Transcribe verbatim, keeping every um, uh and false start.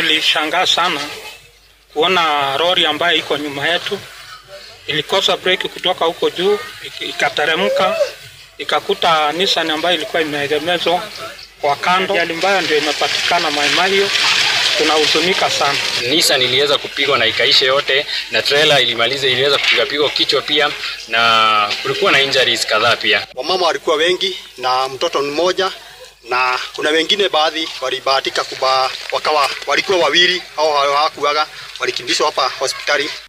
nilishangaa sana kuona lori ambayo iko nyuma yetu ilikosa breki kutoka huko juu, ikateremka ikakuta Nissan ambayo ilikuwa imeegemezwa kwa kando. Ajali mbaya ndio imepatikana Mai. Tunahuzunika sana. Nissan iliweza kupigwa na ikaisha yote, na trailer ilimaliza iliweza kupiga pigo kichwa pia, na kulikuwa na injuries kadhaa pia. Wamama walikuwa wengi na mtoto mmoja, na kuna wengine baadhi walibahatika kuba wakawa walikuwa wawili au hawakuaga, walikimbizwa hapa hospitali.